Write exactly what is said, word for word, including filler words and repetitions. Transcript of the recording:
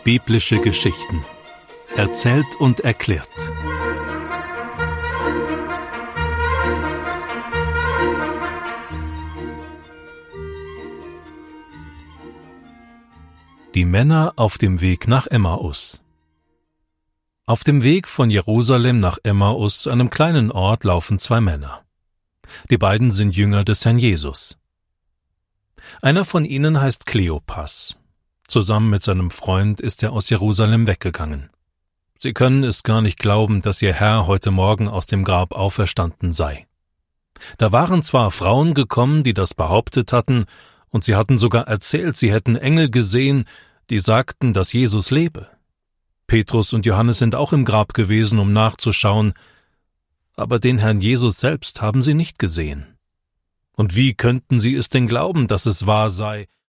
Biblische Geschichten. Erzählt und erklärt. Die Männer auf dem Weg nach Emmaus. Auf dem Weg von Jerusalem nach Emmaus, einem kleinen Ort, laufen zwei Männer. Die beiden sind Jünger des Herrn Jesus. Einer von ihnen heißt Kleopas. Zusammen mit seinem Freund ist er aus Jerusalem weggegangen. Sie können es gar nicht glauben, dass ihr Herr heute Morgen aus dem Grab auferstanden sei. Da waren zwar Frauen gekommen, die das behauptet hatten, und sie hatten sogar erzählt, sie hätten Engel gesehen, die sagten, dass Jesus lebe. Petrus und Johannes sind auch im Grab gewesen, um nachzuschauen, aber den Herrn Jesus selbst haben sie nicht gesehen. Und wie könnten sie es denn glauben, dass es wahr sei,